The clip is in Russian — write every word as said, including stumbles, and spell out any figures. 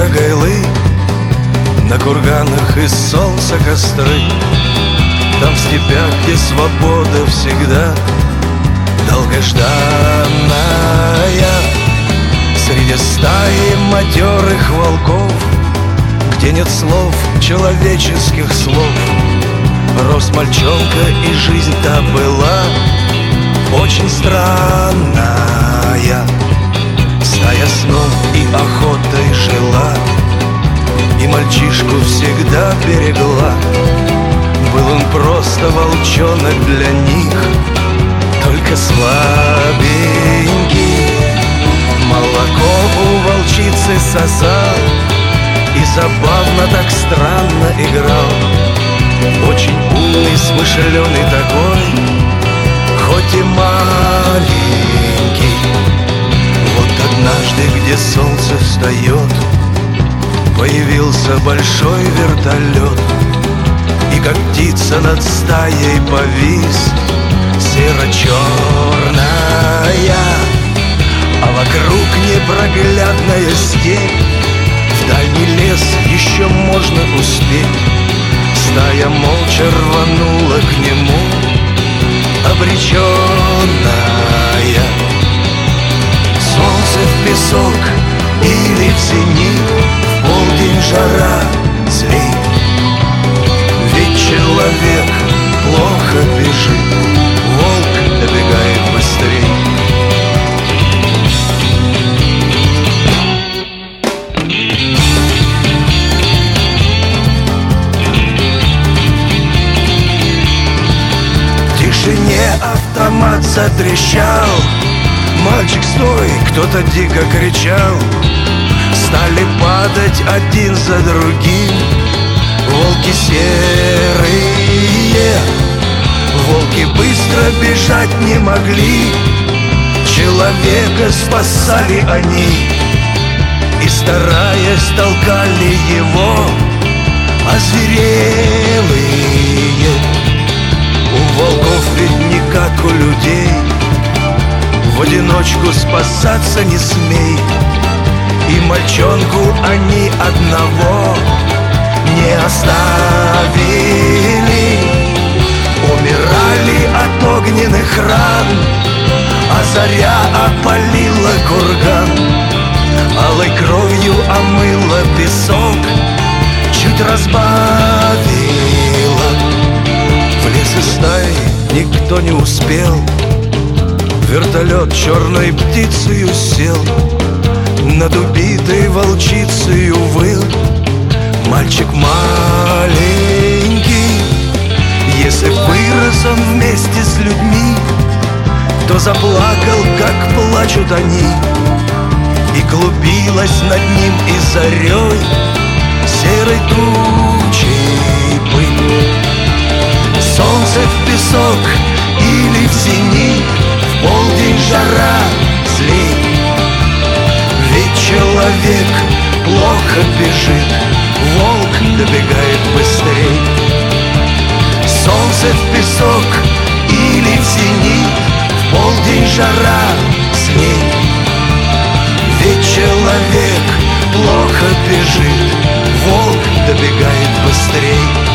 Карагайлы, на курганах из солнца костры. Там в степях, где свобода всегда долгожданная, среди стаи матерых волков, где нет слов, человеческих слов, рос мальчонка, и жизнь та была очень странная. Стая сном и охотой жила, и мальчишку всегда берегла. Был он просто волчонок для них, только слабенький. Молоко у волчицы сосал и забавно так странно играл. Очень умный, смышленый такой, хоть и маленький. Вот однажды, где солнце встает, появился большой вертолет, и как птица над стаей повис, серо-черная, а вокруг непроглядная степь. В дальний лес еще можно успеть. Стая молча рванула к нему, обреченная. Солнце в песок или в зенит, в полдень жара, злей. Ведь человек плохо бежит, волк добегает быстрей. В тишине автомат затрещал. Мальчик, стой! Кто-то дико кричал. Стали падать один за другим волки серые. Волки быстро бежать не могли, человека спасали они, и, стараясь, толкали его озверелые. У волков ведь не как у людей, в одиночку спасаться не смей. И мальчонку они одного не оставили. Умирали от огненных ран, а заря опалила курган. Алой кровью омыла песок, чуть разбавила. В лес из стаи никто не успел, вертолет черной птицею сел, над убитой волчицею выл мальчик маленький. Если вырос он вместе с людьми, то заплакал, как плачут они, и клубилась над ним и зарей серой тучей пыль. Солнце в песок или в зенит, в полдень жара, злей. Ведь человек плохо бежит, волк добегает быстрей. Солнце в песок или в зенит, в полдень жара, снег. Ведь человек плохо бежит, волк добегает быстрей.